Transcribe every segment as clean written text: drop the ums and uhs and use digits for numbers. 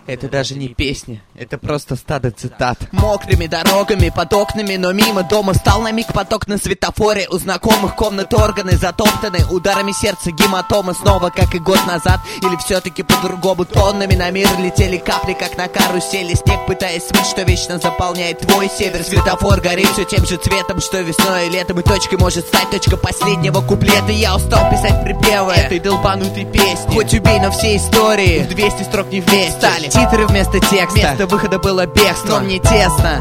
Это даже не песня, это просто стадо цитат. Мокрыми дорогами под окнами, но мимо дома стал на миг поток на светофоре. У знакомых комнат органы затоптаны ударами сердца, гематомы. Снова как и год назад, или все-таки по-другому? Тоннами на мир летели капли, как на карусели. Снег пытаясь смыть, что вечно заполняет твой север. Светофор горит все тем же цветом, что весной и летом. И точкой может стать точка последнего куплета. Я устал писать припевы этой долбанутой песни. Хоть убей, но все истории в 200 строк не вместе стали. Титры вместо текста, вместо выхода было бегство. Но мне тесно,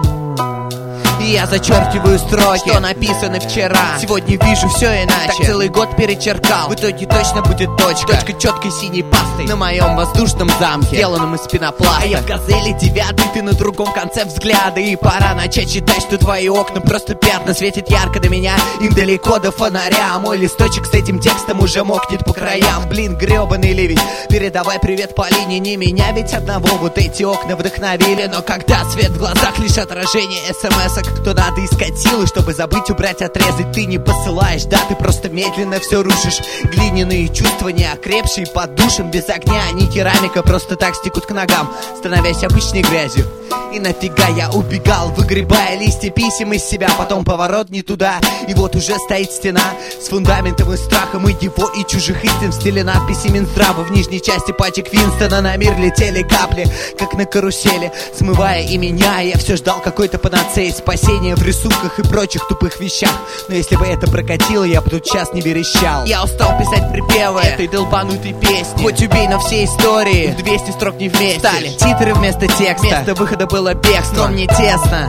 и я зачеркиваю строки, что написаны вчера. Сегодня вижу все иначе, так целый год перечеркал. В итоге точно будет точка, точка четкой синей пастой на моем воздушном замке, сделанном из пенопласта. А я в газели 9, ты на другом конце взгляда. И пора начать считать, что твои окна просто пятна. Светит ярко на меня, им далеко до фонаря. А мой листочек с этим текстом уже мокнет по краям. Блин, гребаный ливень, передавай привет Полине. Не меня ведь одного вот эти окна вдохновили. Но когда свет в глазах лишь отражение смс-ок, то надо искать силы, чтобы забыть, убрать, отрезать. Ты не посылаешь, да, ты просто медленно все рушишь. Глиняные чувства, не окрепшие под душем. Без огня, ни керамика, просто так стекут к ногам, становясь обычной грязью. И нафига я убегал, выгребая листья писем из себя. Потом поворот не туда, и вот уже стоит стена с фундаментом и страхом, и его, и чужих истин. В стиле надписи Минздрава. В нижней части пачек Винстона на мир летели капли, как на карусели, смывая и меня. Я все ждал какой-то панацеи, спасения в рисунках и прочих тупых вещах. Но если бы это прокатило, я бы тут час не верещал. Я устал писать припевы этой долбанутой песни. Хоть убей, но все истории в 200 строк не вместе стали. Титры вместо текста, вместо выхода было бегство. Но мне тесно,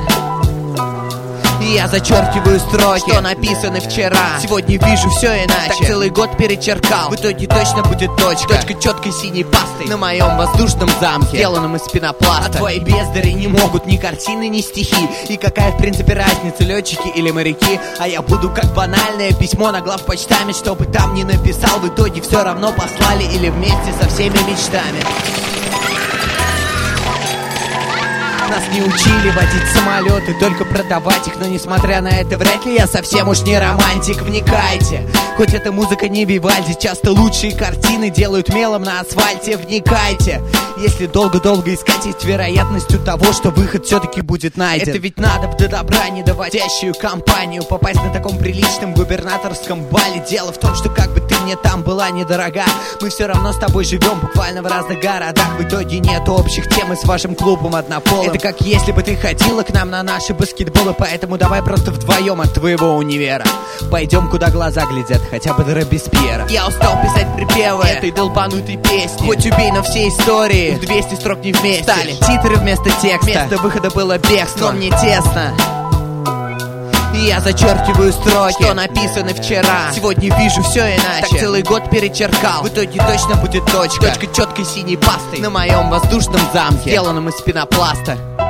и я зачеркиваю строки, что написаны вчера. Сегодня вижу все иначе, так целый год перечеркал. В итоге точно будет точка, точка четкой синей пастой на моем воздушном замке, сделанном из пенопласта. А твои бездари не могут ни картины, ни стихи. И какая в принципе разница, летчики или моряки? А я буду как банальное письмо на главпочтамент, чтобы там не написал. В итоге все равно послали или вместе со всеми мечтами. Нас не учили водить самолеты, только продавать их. Но несмотря на это, вряд ли я совсем уж не романтик. Вникайте, хоть эта музыка не Вивальди, часто лучшие картины делают мелом на асфальте. Вникайте, если долго-долго искать, есть вероятность у того, что выход все-таки будет найден. Это ведь надо до добра не доводящую компанию попасть на таком приличном губернаторском бале. Дело в том, что как бы ты мне там была недорога, мы все равно с тобой живем буквально в разных городах. В итоге нет общих тем и с вашим клубом однополым. Это как если бы ты ходила к нам на наши баскетболы. Поэтому давай просто вдвоем от твоего универа пойдем, куда глаза глядят, хотя бы до Робеспьера. Я устал писать припевы этой долбанутой песни. Хоть убей, но все истории в 200 строк не вместе стали. Титры вместо текста, вместо выхода было бегство. Но мне тесно, и я зачеркиваю строки, что написаны вчера. Сегодня вижу все иначе, так целый год перечеркал. В итоге точно будет точка, точка четкой синей пастой на моем воздушном замке, сделанном из пенопласта.